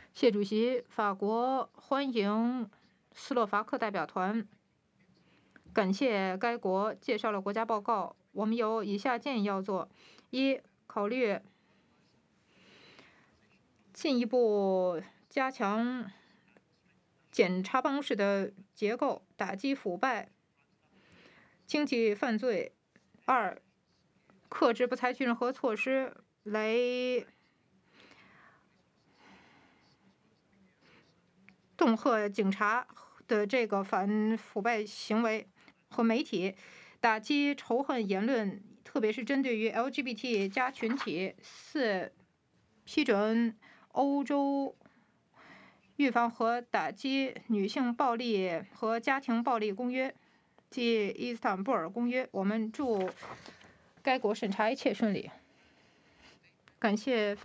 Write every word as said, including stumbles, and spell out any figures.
谢主席，法国欢迎斯洛伐克代表团，感谢该国介绍了国家报告。我们有以下建议要做：一、考虑进一步加强检察办公室的结构，打击腐败、经济犯罪；二、克制不采取任何措施来恫吓警察的这个反腐败行为和媒体，打击仇恨言论，特别是针对于 L G B T 加群体。四、批准欧洲预防和打击女性暴力和家庭暴力公约，即伊斯坦布尔公约。我们祝该国审查一切顺利。感谢。